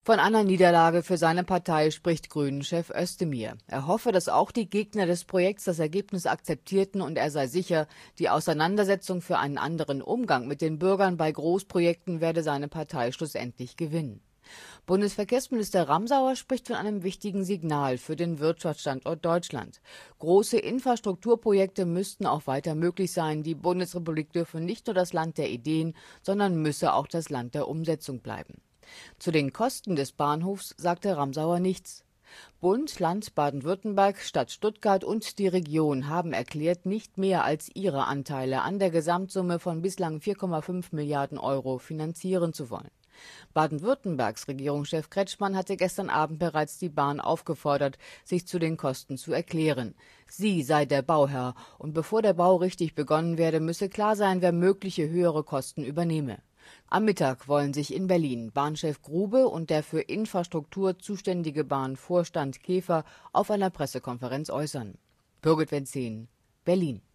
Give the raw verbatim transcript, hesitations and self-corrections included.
Von einer Niederlage für seine Partei spricht Grünen-Chef Özdemir. Er hoffe, dass auch die Gegner des Projekts das Ergebnis akzeptierten und er sei sicher, die Auseinandersetzung für einen anderen Umgang mit den Bürgern bei Großprojekten werde seine Partei schlussendlich gewinnen. Bundesverkehrsminister Ramsauer spricht von einem wichtigen Signal für den Wirtschaftsstandort Deutschland. Große Infrastrukturprojekte müssten auch weiter möglich sein. Die Bundesrepublik dürfe nicht nur das Land der Ideen, sondern müsse auch das Land der Umsetzung bleiben. Zu den Kosten des Bahnhofs sagte Ramsauer nichts. Bund, Land Baden-Württemberg, Stadt Stuttgart und die Region haben erklärt, nicht mehr als ihre Anteile an der Gesamtsumme von bislang vier Komma fünf Milliarden Euro finanzieren zu wollen. Baden-Württembergs Regierungschef Kretschmann hatte gestern Abend bereits die Bahn aufgefordert, sich zu den Kosten zu erklären. Sie sei der Bauherr und bevor der Bau richtig begonnen werde, müsse klar sein, wer mögliche höhere Kosten übernehme. Am Mittag wollen sich in Berlin Bahnchef Grube und der für Infrastruktur zuständige Bahnvorstand Käfer auf einer Pressekonferenz äußern. Birgit Wenzin, Berlin.